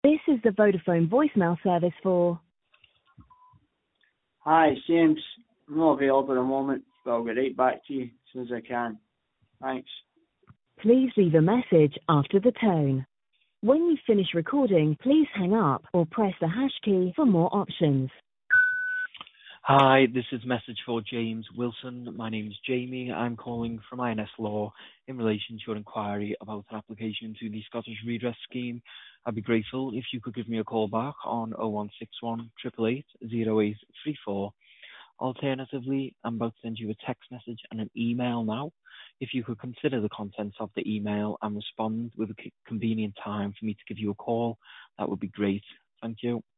This is the Vodafone voicemail service for... Hi, it's James. I'm not available at the moment, but I'll get right back to you as soon as I can. Thanks. Please leave a message after the tone. When you finish recording, please hang up or press the hash key for more options. Hi, this is a message for James Wilson. My name is Jamie. I'm calling from INS Law in relation to your inquiry about an application to the Scottish Redress Scheme. I'd be grateful if you could give me a call back on 0161 888 0834. Alternatively, I'm about to send you a text message and an email now. If you could consider the contents of the email and respond with a convenient time for me to give you a call, that would be great. Thank you.